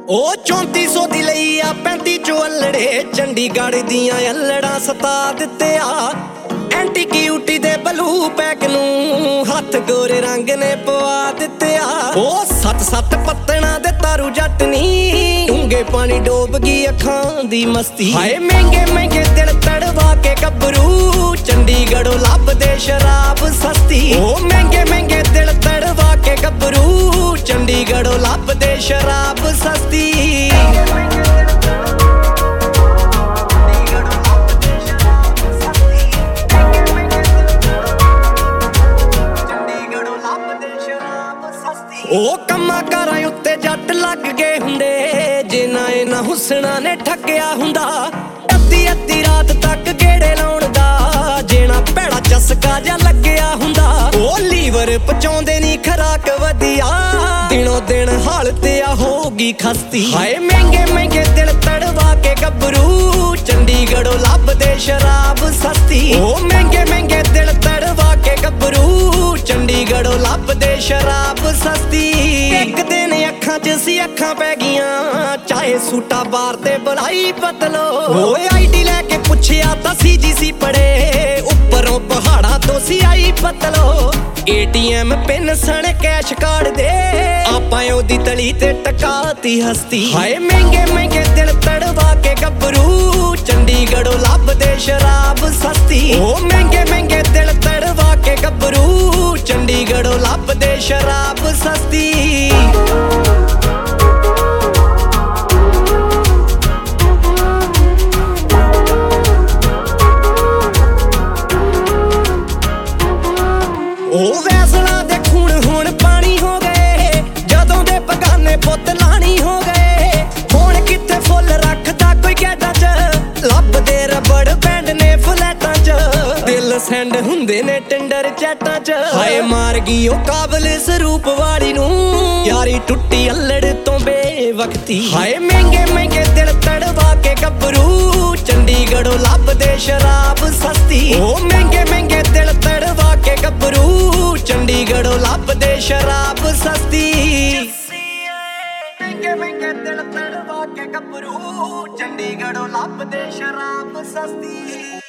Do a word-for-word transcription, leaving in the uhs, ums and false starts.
ਉਹ ਚੌਂਤੀ ਸੌ ਦੀ ਲਈ ਆ ਪੈਂਤੀ ਚੋ ਅਲੜੇ ਚੰਡੀਗੜ੍ਹ ਦੀਆਂ ਅਲੜਾਂ ਸਤਾ ਦਿੱਤੇ ਆ। ਐਂਟੀ ਕਿਊਟੀ ਦੇ ਬਲੂ ਪੈਕ ਨੂੰ ਹੱਥ ਗੋਰੇ ਰੰਗ ਨੇ ਪਵਾ ਦਿੱਤੇ ਆ। ਉਹ ਸੱਤ ਸੱਤ ਪੱਤਣਾ ਦੇ ਤਾਰੂ ਜੱਟ ਨੀ ਡੂੰਘੇ ਪਾਣੀ ਡੋਬ ਗਈ ਅੱਖਾਂ ਦੀ ਮਸਤੀ। ਹਾਏ ਮਹਿੰਗੇ ਮਹਿੰਗੇ ਦਿਲ ਤੜਵਾ ਕੇ ਗੱਭਰੂ ਚੰਡੀਗੜ੍ਹੋਂ ਲੱਭਦੇ ਸ਼ਰਾਬ ਸਸਤੀ। ਉਹ ਮਹਿੰਗੇ ਮਹਿੰਗੇ ਦਿਲ ਤੜਵਾ ਕੇ ਗੱਭਰੂ ਚੰਡੀਗੜ੍ਹੋਂ ਲੱਭਦੇ ਸ਼ਰਾਬ ਸਸਤੀ। ਉਹ ਕੰਮਾਂ ਕਾਰਾਂ ਉੱਤੇ ਜੱਟ ਲੱਗ ਗਏ ਹੁੰਦੇ ਜਿਨ੍ਹਾਂ ਇਹਨਾਂ ਹੁਸਨਾ ਨੇ ਠੱਗਿਆ ਹੁੰਦਾ। ਅੱਧੀ ਅੱਧੀ ਰਾਤ ਤੱਕ ਗੇੜੇ ਲਾਉਣ ਦਾ ਜਿਹੜਾ ਭੈੜਾ ਚਸਕਾ ਜਾਂ ਲੱਗਿਆ ਹੁੰਦਾ। ਉਹ ਲੀਵਰ ਪਚਾਉਂਦੇ ਨਹੀਂ ਖਰਾਕ ਵਧੀਆ ਦਿਨੋਂ ਦਿਨ ਹਾਲਤ ਆ ਹੋਗੀ ਖਸਤੀ। ਹਾਏ ਮਹਿੰਗੇ ਮਹਿੰਗੇ ਦਿਲ ਤੜਵਾ ਕੇ ਗੱਭਰੂ ਚੰਡੀਗੜ੍ਹੋਂ ਲੱਭਦੇ ਸ਼ਰਾਬ ਸਸਤੀ। ਉਹ ਮਹਿੰਗੇ ਮਹਿੰਗੇ ਦਿਲ ਤੜਵਾ ਕੇ ਗੱਭਰੂ ਚੰਡੀਗੜ੍ਹੋਂ ਲੱਭਦੇ ਸ਼ਰਾਬ ਸਸਤੀ। ਇੱਕ ਦਿਨ ਅੱਖਾਂ 'ਚ ਸੀ ਅੱਖਾਂ ਪੈ ਗਈਆਂ ਚਾਹੇ ਸੂਟਾ ਬਾਰ ਤੇ ਬੁਲਾਈ ਬਦਲੋ। ਓਏ ਆਈਡੀ ਲੈ ਕੇ ਪੁੱਛਿਆ ਤਾਂ ਸੀ ਜੀ ਸੀ ਪੜੇ ਉੱਪਰੋਂ ਪਹਾੜਾਂ ਤੋਂ ਸੀ ਆਈ ਬਦਲੋ। ਏਟੀਐਮ ਪਿੰਨ ਸਣ ਕੈਸ਼ ਕਾਰਡ ਦੇ ਆਪਾਂ ਉਹਦੀ ਤਲੀ ਤੇ ਟਕਾਤੀ ਹਸਤੀ। ਹਾਏ ਮਹਿੰਗੇ ਮਹਿੰਗੇ ਦਿਲ ਤੜਵਾ ਕੇ ਗੱਭਰੂ ਚੰਡੀਗੜ੍ਹੋਂ ਲੱਭਦੇ ਸ਼ਰਾਬ ਸਸਤੀ। ਉਹ ਮਹਿੰਗੇ ਮਹਿੰਗੇ ਦਿਲ ਤੜਵਾ ਕੇ ਗੱਭਰੂ ਚੰਡੀਗੜ੍ਹੋਂ ਲੱਭਦੇ ਸ਼ਰਾਬ ਸਸਤੀ। ਉਹ ਵੈਸਲਾ ਦੇ ਖੂਨ ਹੁਣ ਪਾਣੀ ਹੋ ਗਏ ਜਦੋਂ ਦੇ ਬਗਾਨੇ ਪੁੱਤ ਲਾਣੀ ਹੋ ਗਏ। ਹੁਣ ਕਿੱਥੇ ਫੁੱਲ ਰੱਖਦਾ ਕੋਈ ਗੈਡਾਂ 'ਚ ਲੱਭਦੇ ਰਬੜ ਬੈਂਡ ਨੇ ਫਲੈਟਾਂ 'ਚ ਦਿਲ ਸੈਂਡ ਹੁੰਦੇ ਨੇ ਟਿੰਡਰ ਚੈਟਾਂ 'ਚ। ਹਾਏ ਮਾਰ ਗਈ ਉਹ ਕਾਬਲ ਸਰੂਪ ਵਾਲੀ ਨੂੰ ਯਾਰੀ ਟੁੱਟੀ ਅਲੜ ਤੋਂ ਬੇਵਕਤੀ। ਹਾਏ ਮਹਿੰਗੇ ਮਹਿੰਗੇ ਦਿਲ ਤੜਵਾ ਕੇ ਗੱਭਰੂ ਚੰਡੀਗੜ੍ਹੋਂ ਲੱਭਦੇ ਸ਼ਰਾਬ ਸਸਤੀ। ਉਹ ਮਹਿੰਗੇ ਮਹਿੰਗੇ ਦਿਲ ਤੜਵਾ ਕੇ ਗੱਭਰੂ ਚੰਡੀਗੜ੍ਹੋਂ ਲੱਭਦੇ ਸ਼ਰਾਬ ਸਸਤੀ। ਮਹਿੰਗੇ ਮਹਿੰਗੇ ਦਿਲ ਤੜਵਾ ਕੇ ਗੱਭਰੂ ਚੰਡੀਗੜ੍ਹੋਂ ਲੱਭਦੇ ਸ਼ਰਾਬ ਸਸਤੀ।